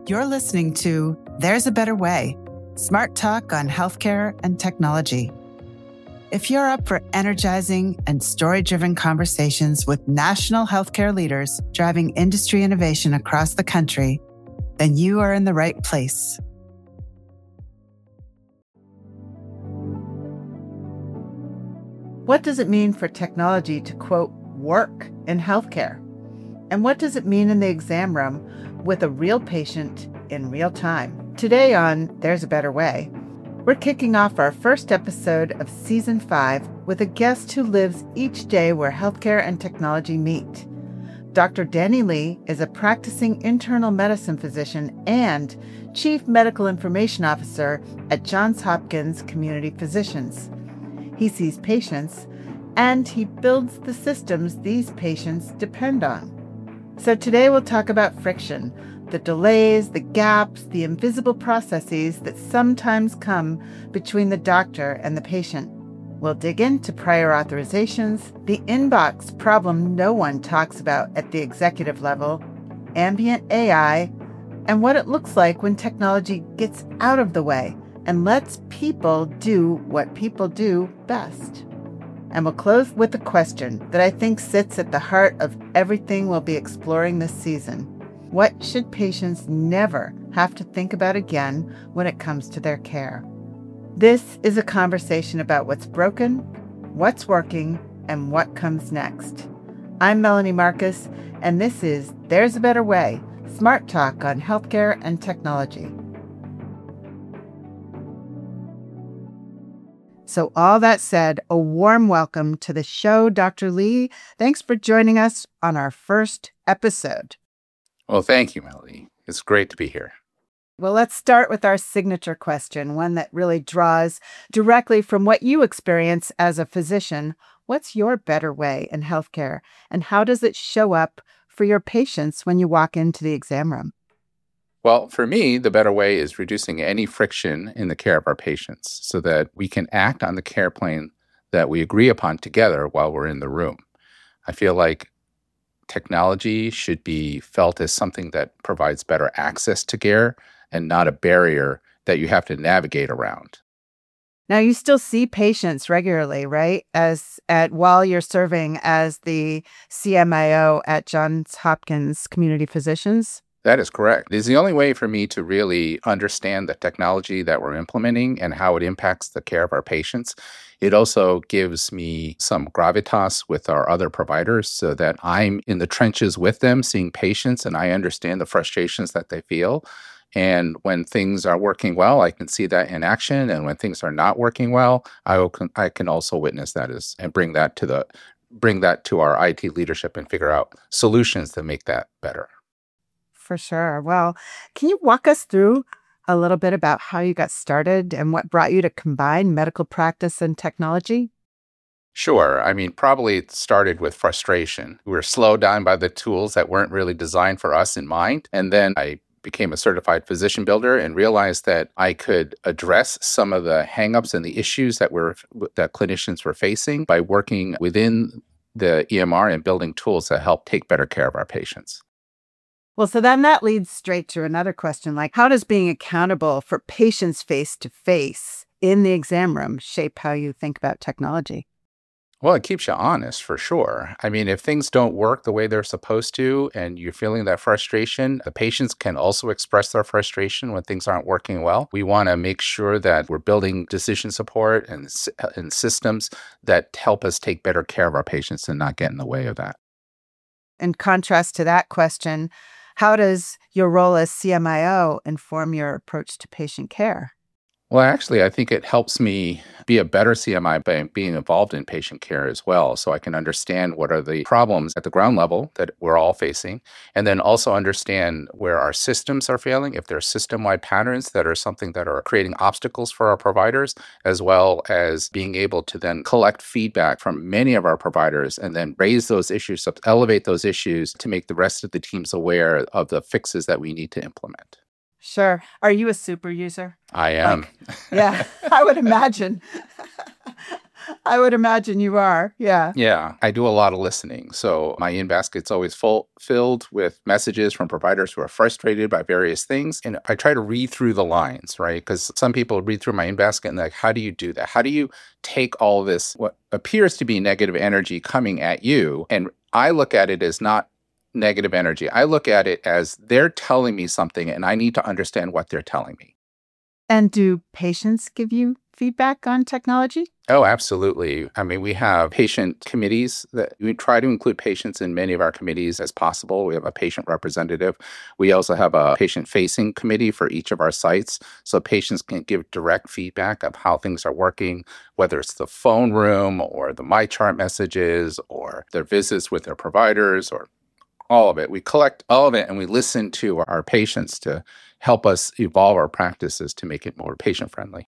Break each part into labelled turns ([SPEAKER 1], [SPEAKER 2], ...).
[SPEAKER 1] You're listening to There's a Better Way, smart talk on healthcare and technology. If you're up for energizing and story-driven conversations with national healthcare leaders driving industry innovation across the country, then you are in the right place. What does it mean for technology to, quote, work in healthcare? And what does it mean in the exam room with a real patient in real time? Today on There's a Better Way, we're kicking off our first episode of Season 5 with a guest who lives each day where healthcare and technology meet. Dr. Danny Lee is a practicing internal medicine physician and Chief Medical Information Officer at Johns Hopkins Community Physicians. He sees patients, and he builds the systems these patients depend on. So today we'll talk about friction, the delays, the gaps, the invisible processes that sometimes come between the doctor and the patient. We'll dig into prior authorizations, the inbox problem no one talks about at the executive level, ambient AI, and what it looks like when technology gets out of the way and lets people do what people do best. And we'll close with a question that I think sits at the heart of everything we'll be exploring this season. What should patients never have to think about again when it comes to their care? This is a conversation about what's broken, what's working, and what comes next. I'm Melanie Marcus, and this is There's a Better Way, smart talk on healthcare and technology. So all that said, a warm welcome to the show, Dr. Lee. Thanks for joining us on our first episode.
[SPEAKER 2] Well, thank you, Melanie. It's great to be here.
[SPEAKER 1] Well, let's start with our signature question, one that really draws directly from what you experience as a physician. What's your better way in healthcare, and how does it show up for your patients when you walk into the exam room?
[SPEAKER 2] Well, for me, the better way is reducing any friction in the care of our patients so that we can act on the care plan that we agree upon together while we're in the room. I feel like technology should be felt as something that provides better access to care and not a barrier that you have to navigate around.
[SPEAKER 1] Now, you still see patients regularly, right? While you're serving as the CMIO at Johns Hopkins Community Physicians?
[SPEAKER 2] That is correct. It's the only way for me to really understand the technology that we're implementing and how it impacts the care of our patients. It also gives me some gravitas with our other providers so that I'm in the trenches with them, seeing patients, and I understand the frustrations that they feel. And when things are working well, I can see that in action. And when things are not working well, I can also witness that and bring that to our IT leadership and figure out solutions to make that better.
[SPEAKER 1] For sure. Well, can you walk us through a little bit about how you got started and what brought you to combine medical practice and technology?
[SPEAKER 2] Sure. Probably it started with frustration. We were slowed down by the tools that weren't really designed for us in mind. And then I became a certified physician builder and realized that I could address some of the hangups and the issues that clinicians were facing by working within the EMR and building tools that help take better care of our patients.
[SPEAKER 1] Well, so then that leads straight to another question, like how does being accountable for patients face-to-face in the exam room shape how you think about technology?
[SPEAKER 2] Well, it keeps you honest for sure. If things don't work the way they're supposed to and you're feeling that frustration, the patients can also express their frustration when things aren't working well. We want to make sure that we're building decision support and systems that help us take better care of our patients and not get in the way of that.
[SPEAKER 1] In contrast to that question, how does your role as CMIO inform your approach to patient care?
[SPEAKER 2] Well, actually, I think it helps me be a better CMI by being involved in patient care as well, so I can understand what are the problems at the ground level that we're all facing, and then also understand where our systems are failing, if there are system-wide patterns that are something that are creating obstacles for our providers, as well as being able to then collect feedback from many of our providers and then raise those issues, elevate those issues to make the rest of the teams aware of the fixes that we need to implement.
[SPEAKER 1] Sure. Are you a super user?
[SPEAKER 2] I am.
[SPEAKER 1] Yeah, I would imagine. I would imagine you are. Yeah.
[SPEAKER 2] Yeah, I do a lot of listening. So my in-basket's always filled with messages from providers who are frustrated by various things. And I try to read through the lines, right? Because some people read through my in-basket and they're like, how do you do that? How do you take all this, what appears to be negative energy coming at you? And I look at it as not negative energy. I look at it as they're telling me something and I need to understand what they're telling me.
[SPEAKER 1] And do patients give you feedback on technology?
[SPEAKER 2] Oh, absolutely. I mean, we have patient committees that we try to include patients in many of our committees as possible. We have a patient representative. We also have a patient facing committee for each of our sites. So patients can give direct feedback of how things are working, whether it's the phone room or the MyChart messages or their visits with their providers or all of it. We collect all of it and we listen to our patients to help us evolve our practices to make it more patient friendly.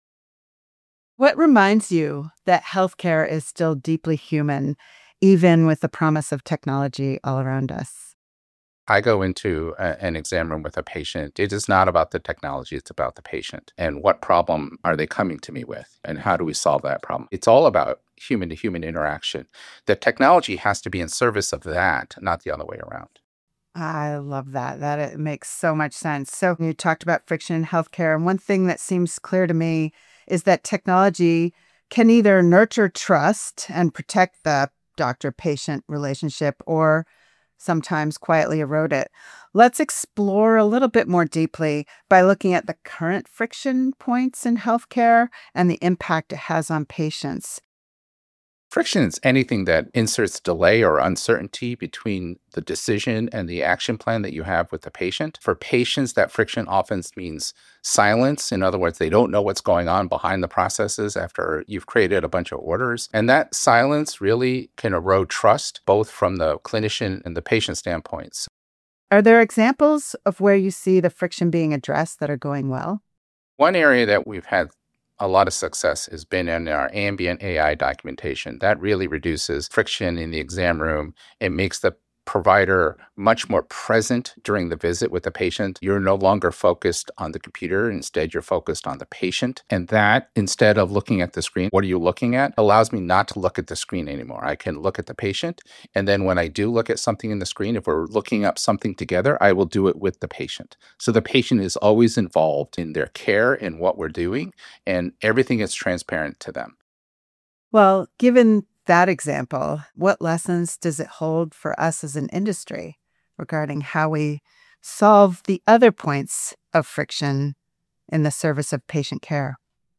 [SPEAKER 1] What reminds you that healthcare is still deeply human, even with the promise of technology all around us?
[SPEAKER 2] I go into an exam room with a patient. It is not about the technology, it's about the patient and what problem are they coming to me with and how do we solve that problem? It's all about human to human interaction. The technology has to be in service of that, not the other way around.
[SPEAKER 1] I love that. It makes so much sense. So you talked about friction in healthcare, and one thing that seems clear to me is that technology can either nurture trust and protect the doctor-patient relationship or sometimes quietly erode it. Let's explore a little bit more deeply by looking at the current friction points in healthcare and the impact it has on patients.
[SPEAKER 2] Friction is anything that inserts delay or uncertainty between the decision and the action plan that you have with the patient. For patients, that friction often means silence. In other words, they don't know what's going on behind the processes after you've created a bunch of orders. And that silence really can erode trust, both from the clinician and the patient standpoints.
[SPEAKER 1] Are there examples of where you see the friction being addressed that are going well?
[SPEAKER 2] One area that we've had a lot of success has been in our ambient AI documentation. That really reduces friction in the exam room. It makes the provider much more present during the visit with the patient. You're no longer focused on the computer. Instead, you're focused on the patient. And that, instead of looking at the screen, what are you looking at? Allows me not to look at the screen anymore. I can look at the patient. And then when I do look at something in the screen, if we're looking up something together, I will do it with the patient. So the patient is always involved in their care and what we're doing, and everything is transparent to them.
[SPEAKER 1] Well, given that example, what lessons does it hold for us as an industry regarding how we solve the other points of friction in the service of patient care?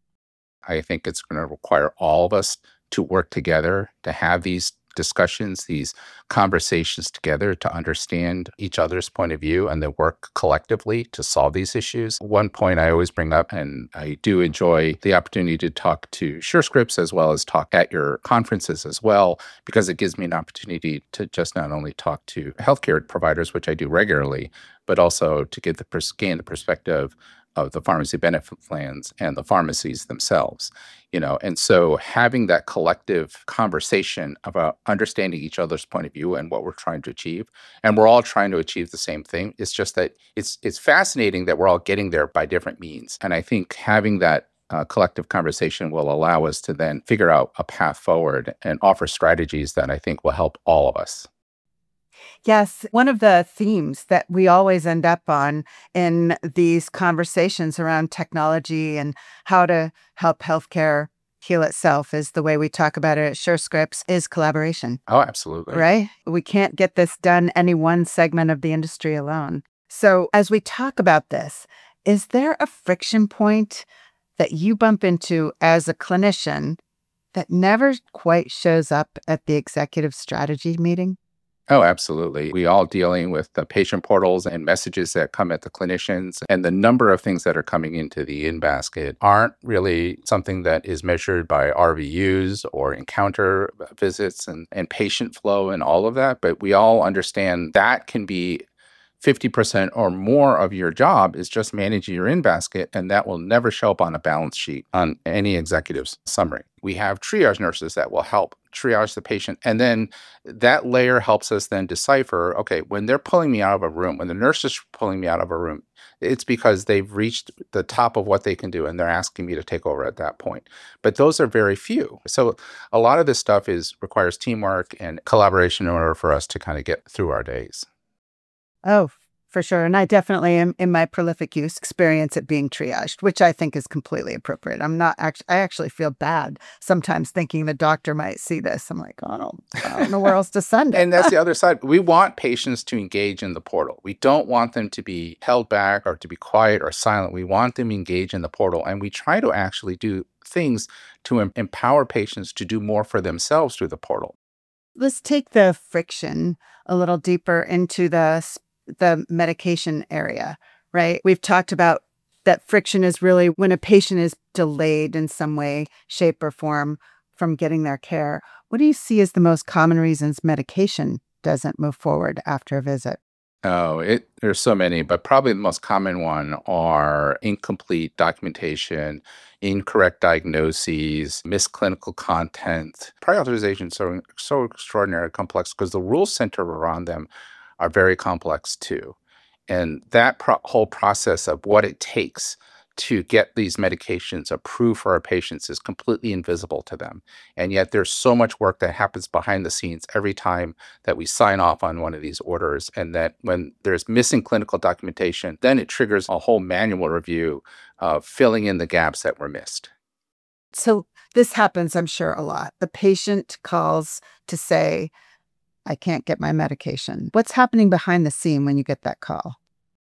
[SPEAKER 2] I think it's going to require all of us to work together to have these discussions, these conversations together to understand each other's point of view and then work collectively to solve these issues. One point I always bring up, and I do enjoy the opportunity to talk to SureScripts as well as talk at your conferences as well, because it gives me an opportunity to just not only talk to healthcare providers, which I do regularly, but also to get gain the perspective of the pharmacy benefit plans and the pharmacies themselves, and so having that collective conversation about understanding each other's point of view and what we're trying to achieve, and we're all trying to achieve the same thing. It's just that it's fascinating that we're all getting there by different means, and I think having that collective conversation will allow us to then figure out a path forward and offer strategies that I think will help all of us.
[SPEAKER 1] Yes, one of the themes that we always end up on in these conversations around technology and how to help healthcare heal itself is the way we talk about it at SureScripts is collaboration,
[SPEAKER 2] Oh, absolutely.
[SPEAKER 1] right? We can't get this done any one segment of the industry alone. So as we talk about this, is there a friction point that you bump into as a clinician that never quite shows up at the executive strategy meeting?
[SPEAKER 2] Oh, absolutely. We all dealing with the patient portals and messages that come at the clinicians, and the number of things that are coming into the in-basket aren't really something that is measured by RVUs or encounter visits and patient flow and all of that. But we all understand that can be 50% or more of your job is just managing your in-basket, and that will never show up on a balance sheet on any executive's summary. We have triage nurses that will help triage the patient, and then that layer helps us then decipher, okay, when they're pulling me out of a room, when the nurse is pulling me out of a room, it's because they've reached the top of what they can do, and they're asking me to take over at that point. But those are very few. So a lot of this stuff requires teamwork and collaboration in order for us to kind of get through our days.
[SPEAKER 1] Oh, for sure. And I definitely am in my prolific use experience it being triaged, which I think is completely appropriate. I actually feel bad sometimes thinking the doctor might see this. I'm like, I don't know where else to send it.
[SPEAKER 2] And that's the other side. We want patients to engage in the portal. We don't want them to be held back or to be quiet or silent. We want them to engage in the portal. And we try to actually do things to empower patients to do more for themselves through the portal.
[SPEAKER 1] Let's take the friction a little deeper into the medication area, right? We've talked about that friction is really when a patient is delayed in some way, shape, or form from getting their care. What do you see as the most common reasons medication doesn't move forward after a visit?
[SPEAKER 2] Oh, there's so many, but probably the most common one are incomplete documentation, incorrect diagnoses, missed clinical content. Prior authorizations are so extraordinarily complex because the rules centered around them are very complex too. And that whole process of what it takes to get these medications approved for our patients is completely invisible to them. And yet there's so much work that happens behind the scenes every time that we sign off on one of these orders. And that when there's missing clinical documentation, then it triggers a whole manual review of filling in the gaps that were missed.
[SPEAKER 1] So this happens, I'm sure, a lot. The patient calls to say, I can't get my medication. What's happening behind the scene when you get that call?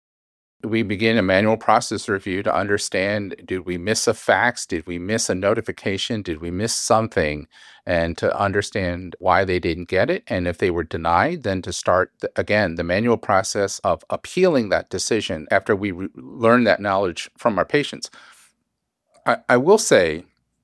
[SPEAKER 2] We begin a manual process review to understand, did we miss a fax? Did we miss a notification? Did we miss something? And to understand why they didn't get it. And if they were denied, then to start, again, the manual process of appealing that decision after we learn that knowledge from our patients. I will say,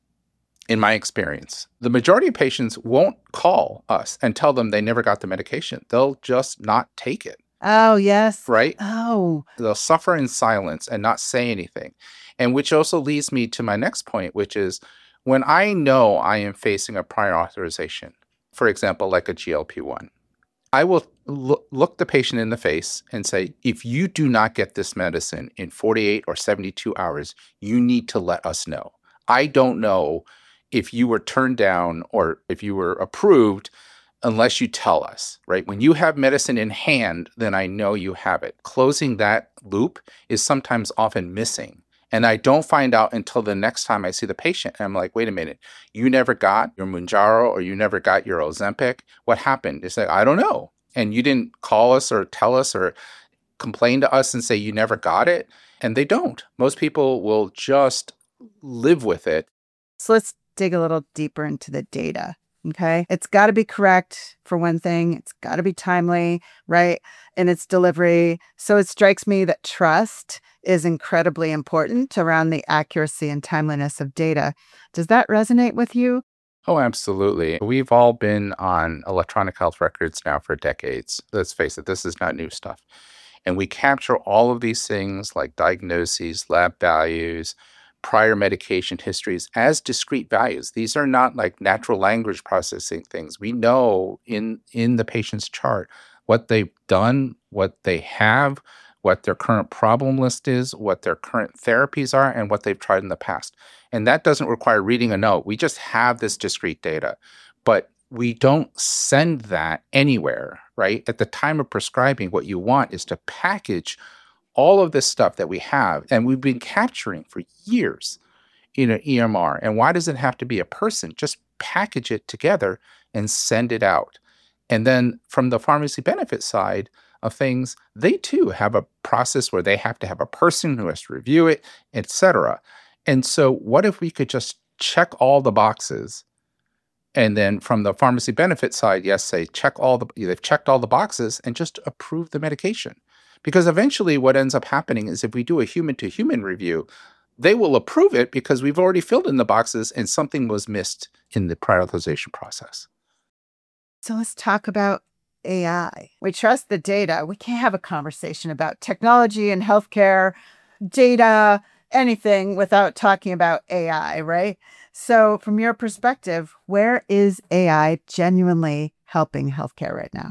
[SPEAKER 2] in my experience, the majority of patients won't call us and tell them they never got the medication. They'll just not take it.
[SPEAKER 1] Oh, yes.
[SPEAKER 2] Right?
[SPEAKER 1] Oh.
[SPEAKER 2] They'll suffer in silence and not say anything. And which also leads me to my next point, which is when I know I am facing a prior authorization, for example, like a GLP-1, I will look the patient in the face and say, if you do not get this medicine in 48 or 72 hours, you need to let us know. I don't know if you were turned down or if you were approved unless you tell us, right? When you have medicine in hand, then I know you have it. Closing that loop is sometimes often missing. And I don't find out until the next time I see the patient. And I'm like, wait a minute, you never got your Mounjaro or you never got your Ozempic. What happened? It's like, I don't know. And you didn't call us or tell us or complain to us and say you never got it. And they don't. Most people will just live with it.
[SPEAKER 1] So let's dig a little deeper into the data. Okay. It's got to be correct for one thing. It's got to be timely, right? In its delivery. So it strikes me that trust is incredibly important around the accuracy and timeliness of data. Does that resonate with you?
[SPEAKER 2] Oh, absolutely. We've all been on electronic health records now for decades. Let's face it, this is not new stuff. And we capture all of these things like diagnoses, lab values, prior medication histories as discrete values. These are not like natural language processing things. We know in the patient's chart what they've done, what they have, what their current problem list is, what their current therapies are, and what they've tried in the past. And that doesn't require reading a note. We just have this discrete data. But we don't send that anywhere, right? At the time of prescribing, what you want is to package all of this stuff that we have and we've been capturing for years in an EMR. And why does it have to be a person? Just package it together and send it out. And then from the pharmacy benefit side of things, they too have a process where they have to have a person who has to review it, etc. And so what if we could just check all the boxes? And then from the pharmacy benefit side, yes, say they've checked all the boxes and just approve the medication. Because eventually what ends up happening is if we do a human-to-human review, they will approve it because we've already filled in the boxes and something was missed in the prior authorization process.
[SPEAKER 1] So let's talk about AI. We trust the data. We can't have a conversation about technology and healthcare, data, anything without talking about AI, right? So, from your perspective, where is AI genuinely helping healthcare right now?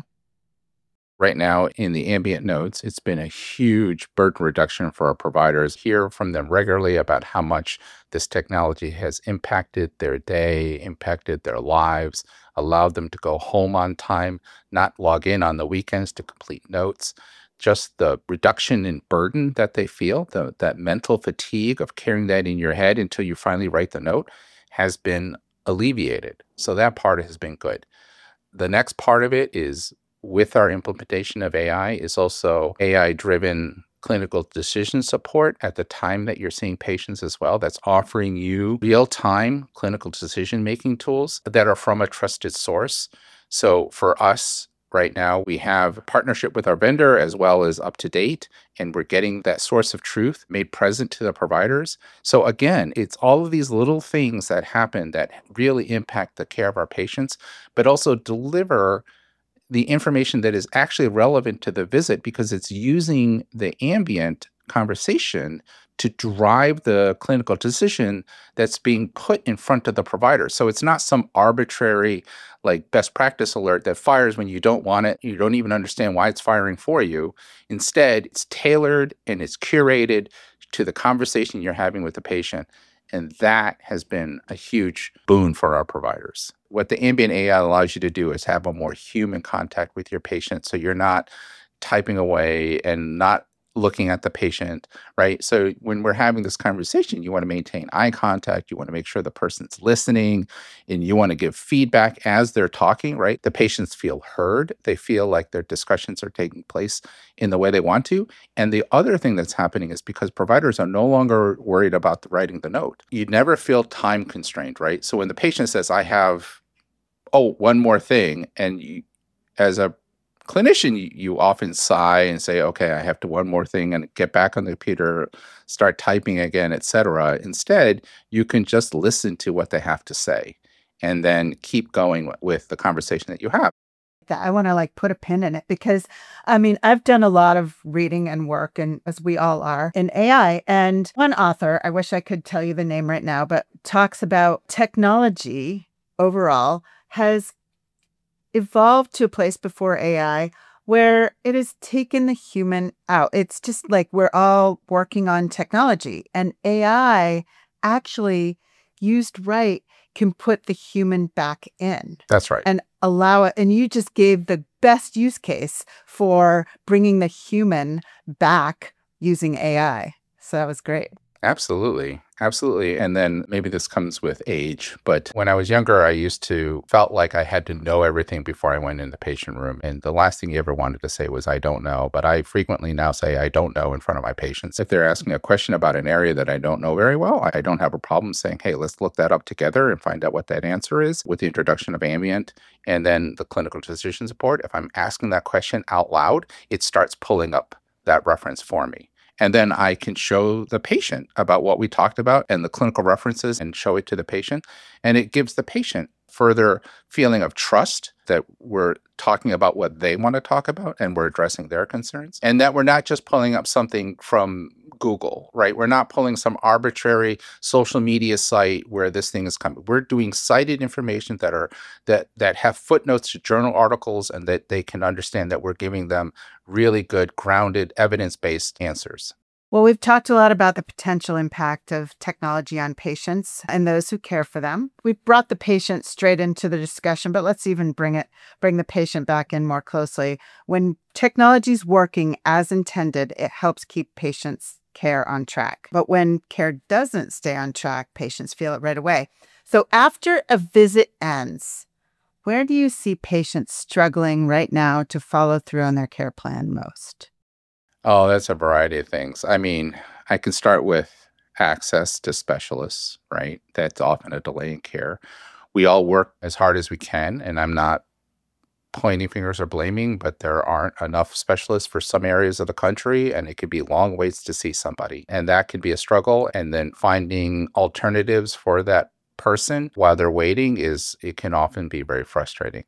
[SPEAKER 2] Right now, in the ambient nodes, it's been a huge burden reduction for our providers. Hear from them regularly about how much this technology has impacted their day, impacted their lives, allowed them to go home on time, not log in on the weekends to complete notes. Just the reduction in burden that they feel, that mental fatigue of carrying that in your head until you finally write the note, has been alleviated. So that part has been good. The next part of it is, with our implementation of AI, is also AI driven clinical decision support at the time that you're seeing patients as well. That's offering you real time clinical decision making tools that are from a trusted source. So for us, right now, we have a partnership with our vendor as well as UpToDate, and we're getting that source of truth made present to the providers. So again, it's all of these little things that happen that really impact the care of our patients, but also deliver the information that is actually relevant to the visit because it's using the ambient conversation to drive the clinical decision that's being put in front of the provider. So it's not some arbitrary like best practice alert that fires when you don't want it. You don't even understand why it's firing for you. Instead, it's tailored and it's curated to the conversation you're having with the patient. And that has been a huge boon for our providers. What the ambient AI allows you to do is have a more human contact with your patient. So you're not typing away and not looking at the patient, right? So when we're having this conversation, you want to maintain eye contact. You want to make sure the person's listening and you want to give feedback as they're talking, right? The patients feel heard. They feel like their discussions are taking place in the way they want to. And the other thing that's happening is because providers are no longer worried about writing the note, you never feel time constrained, right? So when the patient says, I have, one more thing, and you, as a clinician, you often sigh and say, okay, I have to one more thing and get back on the computer, start typing again, etc. Instead, you can just listen to what they have to say and then keep going with the conversation that you have.
[SPEAKER 1] That I want to like put a pin in it because I mean, I've done a lot of reading and work, and as we all are, in AI. And one author, I wish I could tell you the name right now, but talks about technology overall has evolved to a place before AI where it has taken the human out. It's just like we're all working on technology, and AI actually used right can put the human back in
[SPEAKER 2] That's right.
[SPEAKER 1] and allow it. And you just gave the best use case for bringing the human back using AI. So that was great.
[SPEAKER 2] Absolutely. Absolutely. And then maybe this comes with age, but when I was younger, I used to felt like I had to know everything before I went in the patient room. And the last thing you ever wanted to say was, I don't know. But I frequently now say, I don't know in front of my patients. If they're asking a question about an area that I don't know very well, I don't have a problem saying, hey, let's look that up together and find out what that answer is with the introduction of ambient and then the clinical decision support. If I'm asking that question out loud, it starts pulling up that reference for me. And then I can show the patient about what we talked about and the clinical references and show it to the patient. And it gives the patient further feeling of trust that we're talking about what they want to talk about and we're addressing their concerns. And that we're not just pulling up something from Google, right? We're not pulling some arbitrary social media site where this thing is coming. We're doing cited information that have footnotes to journal articles and that they can understand that we're giving them really good, grounded, evidence-based answers.
[SPEAKER 1] Well, we've talked a lot about the potential impact of technology on patients and those who care for them. We've brought the patient straight into the discussion, but let's even bring the patient back in more closely. When technology is working as intended, it helps keep patients' care on track. But when care doesn't stay on track, patients feel it right away. So after a visit ends, where do you see patients struggling right now to follow through on their care plan most?
[SPEAKER 2] Oh, that's a variety of things. I mean, I can start with access to specialists, right? That's often a delay in care. We all work as hard as we can, and I'm not pointing fingers or blaming, but there aren't enough specialists for some areas of the country, and it could be long waits to see somebody. And that can be a struggle. And then finding alternatives for that person while they're waiting it can often be very frustrating.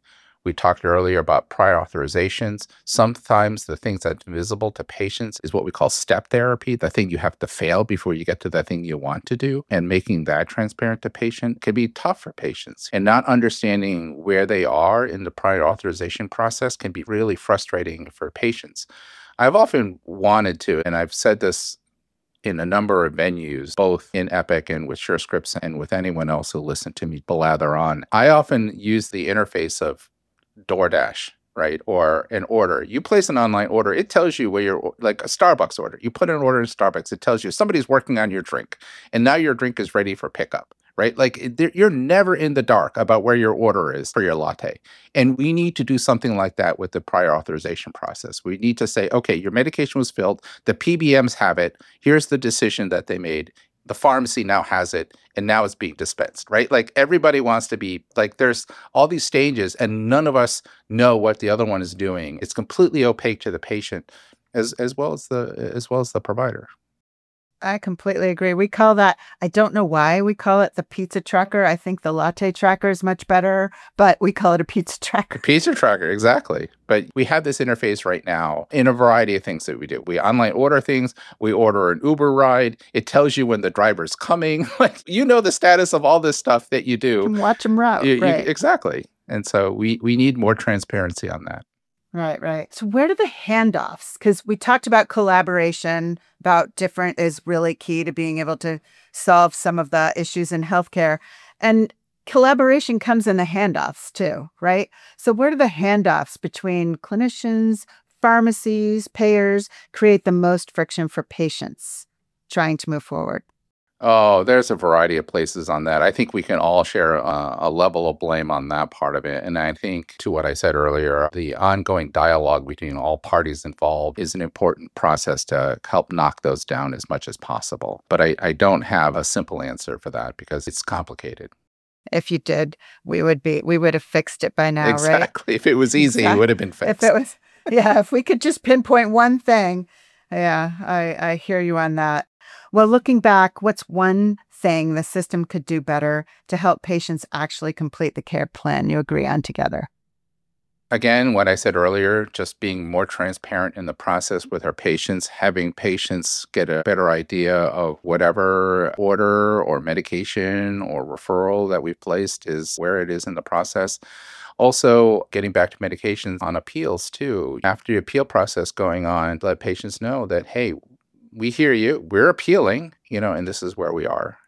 [SPEAKER 2] We talked earlier about prior authorizations. Sometimes the things that's visible to patients is what we call step therapy, the thing you have to fail before you get to the thing you want to do. And making that transparent to patient can be tough for patients. And not understanding where they are in the prior authorization process can be really frustrating for patients. I've often wanted to, and I've said this in a number of venues, both in Epic and with SureScripts and with anyone else who listened to me blather on. I often use the interface of DoorDash, right? Or an order. You place an online order, it tells you where you're, like a Starbucks order. You put an order in Starbucks, it tells you somebody's working on your drink, and now your drink is ready for pickup, right? You're never in the dark about where your order is for your latte. And we need to do something like that with the prior authorization process. We need to say, okay, your medication was filled, the PBMs have it, here's the decision that they made. The pharmacy now has it, and now it's being dispensed, right? Like everybody wants to be like, there's all these stages, and none of us know what the other one is doing. It's completely opaque to the patient, as well as the provider.
[SPEAKER 1] I completely agree. We call that, I don't know why we call it the pizza tracker. I think the latte tracker is much better, but we call it a pizza tracker.
[SPEAKER 2] Pizza tracker, exactly. But we have this interface right now in a variety of things that we do. We online order things. We order an Uber ride. It tells you when the driver's coming. Like, you know the status of all this stuff that you do.
[SPEAKER 1] You can watch them route. Right.
[SPEAKER 2] Exactly. And so we need more transparency on that.
[SPEAKER 1] Right. So where do the handoffs? Because we talked about collaboration, about different is really key to being able to solve some of the issues in healthcare. And collaboration comes in the handoffs too, right? So where do the handoffs between clinicians, pharmacies, payers create the most friction for patients trying to move forward?
[SPEAKER 2] Oh, there's a variety of places on that. I think we can all share a level of blame on that part of it. And I think, to what I said earlier, the ongoing dialogue between all parties involved is an important process to help knock those down as much as possible. But I don't have a simple answer for that because it's complicated.
[SPEAKER 1] If you did, we would have fixed it by now,
[SPEAKER 2] exactly.
[SPEAKER 1] Right?
[SPEAKER 2] Exactly. If it was easy, it would have been fixed.
[SPEAKER 1] If we could just pinpoint one thing. Yeah, I hear you on that. Well, looking back, what's one thing the system could do better to help patients actually complete the care plan you agree on together?
[SPEAKER 2] Again, what I said earlier, just being more transparent in the process with our patients, having patients get a better idea of whatever order or medication or referral that we've placed is where it is in the process. Also, getting back to medications on appeals too. After the appeal process going on, let patients know that, hey, we hear you, we're appealing, and this is where we are.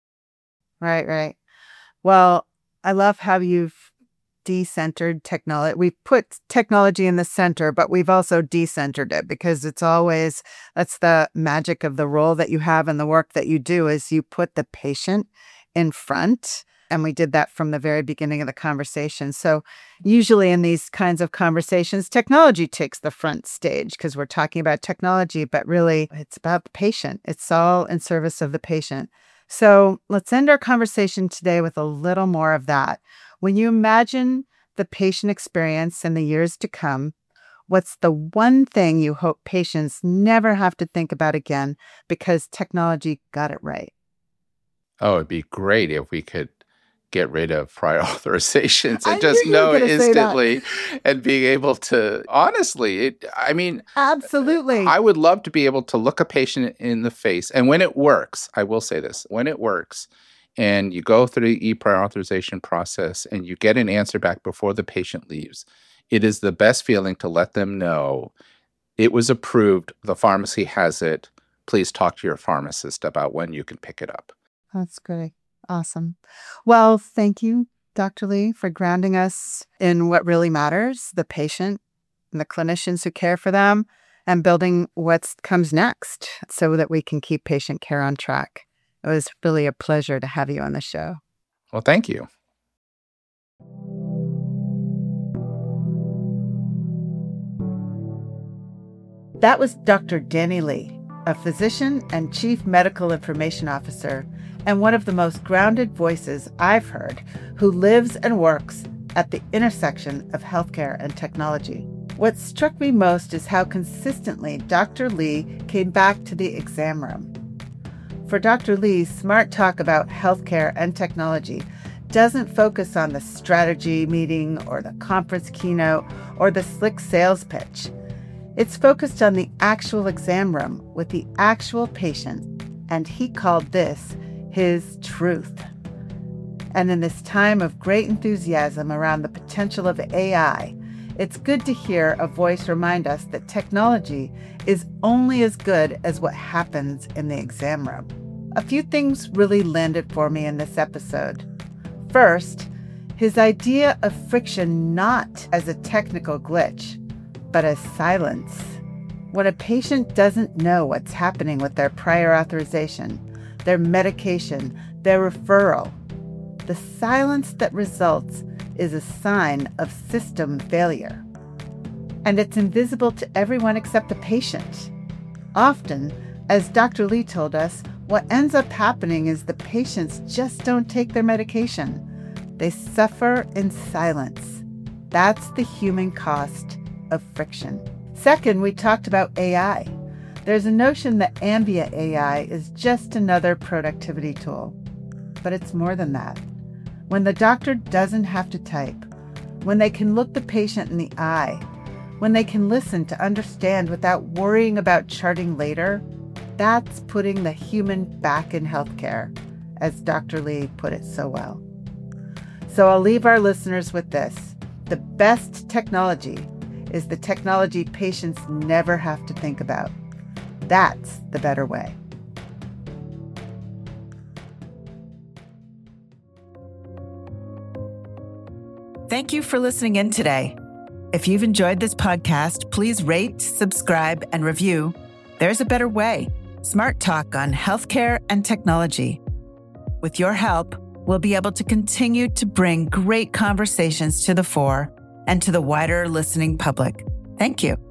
[SPEAKER 1] Right. Well, I love how you've decentered technology. We've put technology in the center, but we've also decentered it because that's the magic of the role that you have and the work that you do is you put the patient in front. And we did that from the very beginning of the conversation. So usually in these kinds of conversations, technology takes the front stage because we're talking about technology, but really it's about the patient. It's all in service of the patient. So let's end our conversation today with a little more of that. When you imagine the patient experience in the years to come, what's the one thing you hope patients never have to think about again because technology got it right?
[SPEAKER 2] Oh, it'd be great if we could get rid of prior authorizations and just know instantly and being able to, honestly,
[SPEAKER 1] absolutely.
[SPEAKER 2] I would love to be able to look a patient in the face. And when it works, I will say this, when it works and you go through the e-prior authorization process and you get an answer back before the patient leaves, it is the best feeling to let them know it was approved, the pharmacy has it, please talk to your pharmacist about when you can pick it up.
[SPEAKER 1] That's great. Awesome. Well, thank you, Dr. Lee, for grounding us in what really matters, the patient and the clinicians who care for them, and building what comes next so that we can keep patient care on track. It was really a pleasure to have you on the show.
[SPEAKER 2] Well, thank you.
[SPEAKER 1] That was Dr. Danny Lee, a physician and chief medical information officer, and one of the most grounded voices I've heard who lives and works at the intersection of healthcare and technology. What struck me most is how consistently Dr. Lee came back to the exam room. For Dr. Lee, smart talk about healthcare and technology doesn't focus on the strategy meeting or the conference keynote or the slick sales pitch. It's focused on the actual exam room with the actual patient, and he called this his truth. And in this time of great enthusiasm around the potential of AI, it's good to hear a voice remind us that technology is only as good as what happens in the exam room. A few things really landed for me in this episode. First, his idea of friction not as a technical glitch, but as silence. When a patient doesn't know what's happening with their prior authorization, their medication, their referral, the silence that results is a sign of system failure. And it's invisible to everyone except the patient. Often, as Dr. Lee told us, what ends up happening is the patients just don't take their medication. They suffer in silence. That's the human cost of friction. Second, we talked about AI. There's a notion that Ambia AI is just another productivity tool. But it's more than that. When the doctor doesn't have to type, when they can look the patient in the eye, when they can listen to understand without worrying about charting later, that's putting the human back in healthcare, as Dr. Lee put it so well. So I'll leave our listeners with this. The best technology is the technology patients never have to think about. That's the better way.
[SPEAKER 3] Thank you for listening in today. If you've enjoyed this podcast, please rate, subscribe, and review. There's a better way. Smart Talk on healthcare and technology. With your help, we'll be able to continue to bring great conversations to the fore and to the wider listening public. Thank you.